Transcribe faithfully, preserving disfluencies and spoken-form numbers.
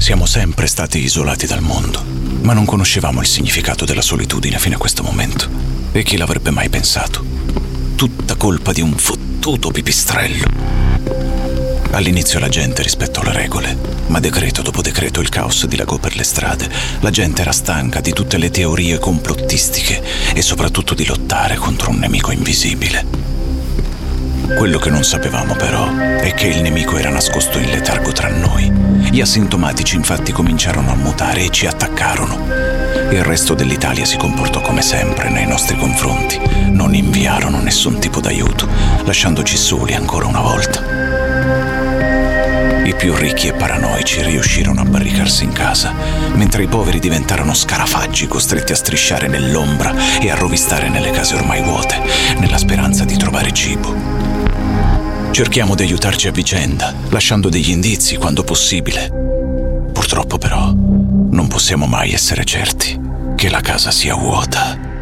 Siamo sempre stati isolati dal mondo, ma non conoscevamo il significato della solitudine fino a questo momento. E chi l'avrebbe mai pensato? Tutta colpa di un fottuto pipistrello. All'inizio la gente rispettò le regole, ma decreto dopo decreto il caos dilagò per le strade. La gente era stanca di tutte le teorie complottistiche e soprattutto di lottare contro un nemico invisibile. Quello che non sapevamo però è che il nemico era nascosto in letargo tra noi. Gli asintomatici infatti cominciarono a mutare e ci attaccarono. Il resto dell'Italia si comportò come sempre nei nostri confronti. Non inviarono nessun tipo d'aiuto, lasciandoci soli ancora una volta. I più ricchi e paranoici riuscirono a barricarsi in casa, mentre i poveri diventarono scarafaggi costretti a strisciare nell'ombra e a rovistare nelle case ormai vuote, nella speranza di trovare cibo. Cerchiamo di aiutarci a vicenda, lasciando degli indizi quando possibile. Purtroppo però non possiamo mai essere certi che la casa sia vuota.